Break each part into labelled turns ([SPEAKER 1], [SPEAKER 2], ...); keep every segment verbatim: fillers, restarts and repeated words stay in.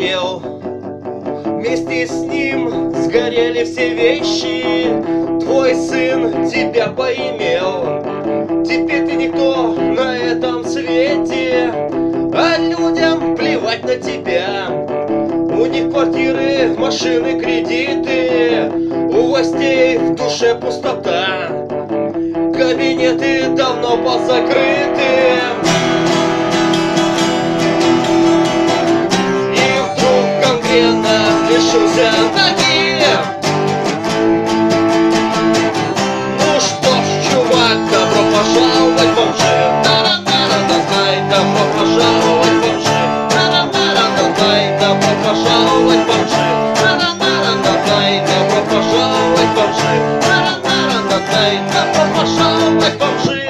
[SPEAKER 1] сгорел. Вместе с ним сгорели все вещи. Твой сын тебя поимел. Теперь ты никто на этом свете, а людям плевать на тебя. У них квартиры, машины, кредиты, у властей в душе пустота. Кабинеты давно позакрыты. И вдруг конкретно лишился ноги. Ну что ж, чувак, добро пожаловать в бомжи. Да-да-да-да-дай, добро пожаловать в бомжи. Да-да-да-да-дай, добро пожаловать в бомжи. Да-да-да-да-дай, добро пожаловать в бомжи. Да-да-да-да-дай, добро пожаловать в бомжи.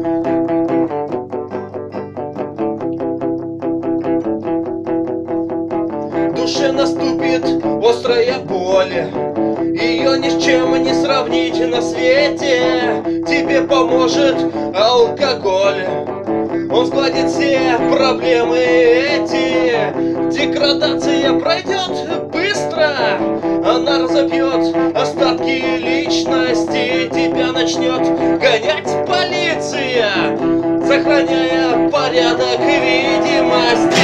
[SPEAKER 1] В душе наступит острая боль. Ее ни с чем не сравнить на свете. Тебе поможет алкоголь. Он сгладит все проблемы эти. Деградация пройдет быстро. Она разобьет остатки личности. Тебя начнет гонять полиция, сохраняя порядок видимости.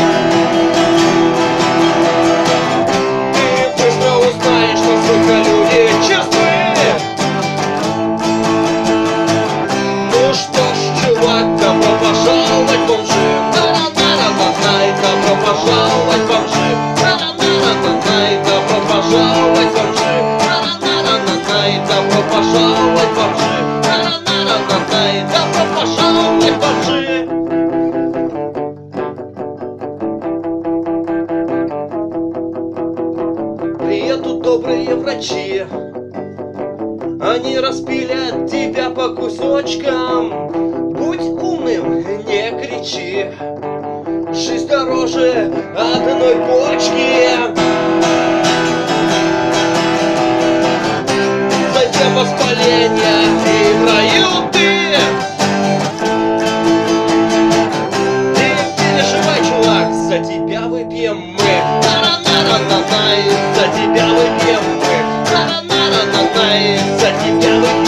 [SPEAKER 1] Насколько люди честные. Ну что ж, чувак, добро пожаловать в бомжи. Да-да-да-да-дай, добро пожаловать в бомжи. Да-да-да-да-дай, добро пожаловать в бомжи. Да-да-да-да-дай, добро пожаловать в бомжи. Да-да-да-да-дай, добро пожаловать в бомжи. Приедут добрые врачи, они распилят тебя по кусочкам. Будь умным, не кричи, жизнь дороже одной почки. Затем воспаление и в раю ты. Не переживай, чувак, за тебя выпьем мы. За тебя выпьем мы, за тебя выпьем.